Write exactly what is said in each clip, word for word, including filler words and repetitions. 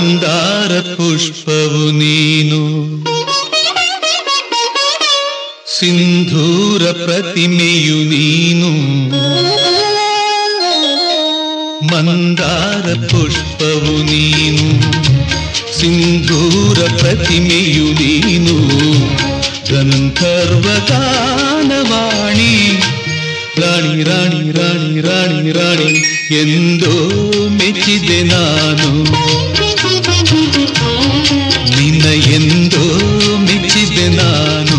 ಮಂದಾರ ಪುಷ್ಪವು ನೀನು, ಸಿಂಧೂರ ಪ್ರತಿಮೆಯು ನೀನು. ಮಂದಾರ ಪುಷ್ಪವು ನೀನು, ಸಿಂಧೂರ ಪ್ರತಿಮೆಯು ನೀನು. ಗಂಧರ್ವ ಗಾನವಾಣಿ, ರಾಣಿ ರಾಣಿ ರಾಣಿ ರಾಣಿ ರಾಣಿ ಎಂದೋ ಮೆಚ್ಚಿದೆ ನಾನು. ನಿನ್ನ ಎಂದೋ ಮೆಚ್ಚಿದೆ ನಾನು.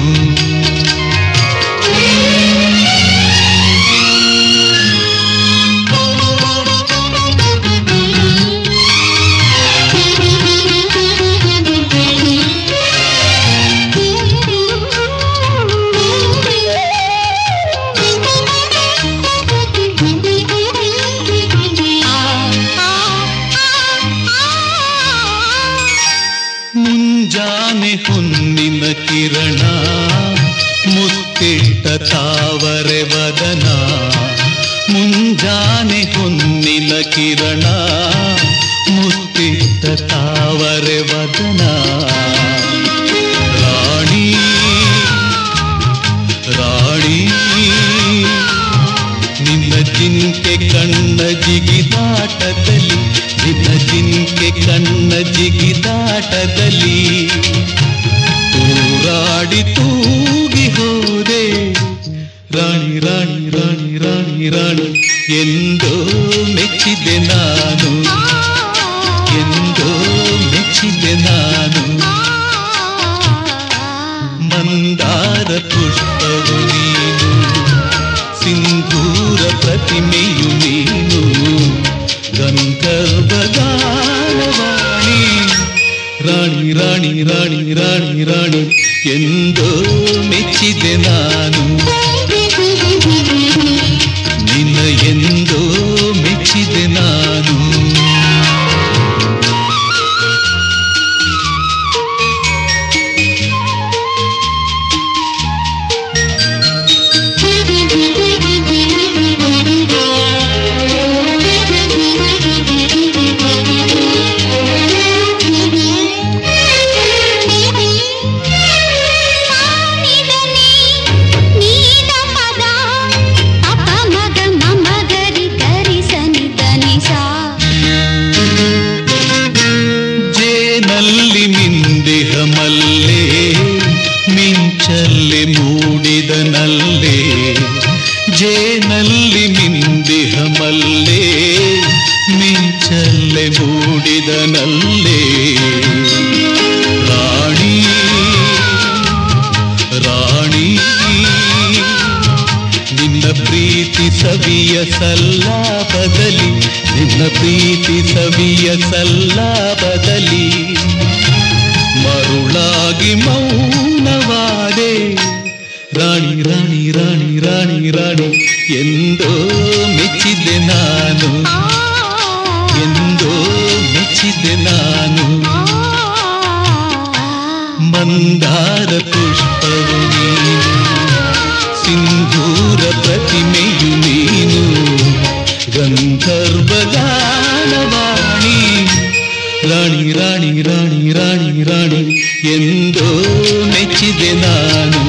ಮುಂಜಾನೆ ಹೊನ್ನಿನ ಕಿರಣ, ಮುತ್ತಿಟ್ಟ ತಾವರೆ ವದನ. ಮುಂಜಾನೆ ಹೊನ್ನಿನ ಕಿರಣ, ಮುತ್ತಿಟ್ಟ ತಾವರೆ ವದನ. ರಾಣಿ ರಾಣಿ ನಿನ್ನ ಜಿಂಕೆ ಕಣ್ಣ ಜಿಗಿದಾಟದಲ್ಲಿ, ನಿನ್ನ ಜಿಂಕೆ ಕಣ್ಣ ಜಿಗಿದಾಟದಲ್ಲಿ ತೂರಾಡಿ ತೂಗಿ ಹೋದೆ. ರಾಣಿ ರಾಣಿ ರಾಣಿ ರಾಣಿ ರಾಣಿ ಎಂದೋ ಮೆಚ್ಚಿದೆ ನಾನು, ಎಂದೋ ಮೆಚ್ಚಿದೆ ನಾನು. ಮಂದಾರ ಪುಷ್ಪವು ನೀನು, ಸಿಂಧೂರ ಪ್ರತಿಮೆಯು ನೀನು. ಗಂಧರ್ವ ಗಾನವಾಣಿ, ರಾಣಿ ರಾಣಿ ರಾಣಿ ರಾಣಿ ರಾಣಿ ಎಂದೋ ಮೆಚ್ಚಿದೆ ನಾನು. ನಿನ್ನ ಎಂದೋ ಮೆಚ್ಚಿದೆ ನಾನು. ಜೇನಲ್ಲಿ ಮಿಂದಿಹ ಮಲ್ಲೆ, ಮಿಂಚಲ್ಲಿ ಮೂಡಿದನಲ್ಲೇ. ಜೇನಲ್ಲಿ ಮಿಂದಿಹ ಮಲ್ಲೆ, ಮಿಂಚಲ್ಲಿ ಮೂಡಿದನಲ್ಲೇ. ರಾಣಿ ರಾಣಿ ನಿನ್ನ ಪ್ರೀತಿ ಸವಿಯ ಸಲ್ಲಾಪದಲ್ಲಿ, ನಿನ್ನ ಪ್ರೀತಿ ಸವಿಯ ಸಲ್ಲಾಪದಲ್ಲಿ ಮರುಳಾಗಿ ಮೌನವಾದೆ. ರಾಣಿ ರಾಣಿ ರಾಣಿ ರಾಣಿ ರಾಣಿ ಎಂದೋ ಮೆಚ್ಚಿದೆ ನಾನು, ಎಂದೋ ಮೆಚ್ಚಿದೆ ನಾನು. ಮಂದಾರ ಪುಷ್ಪವು ನೀನು, ಸಿಂಧೂರ ಪ್ರತಿಮೆಯು ನೀನು. ಗಂಧರ್ವ ಗಾನವಾಣಿ, ರಾಣಿ ರಾಣಿ ರಾಣಿ ರಾಣಿ ರಾಣಿ ಎಂದೋ ಮೆಚ್ಚಿದೆ ನಾನು.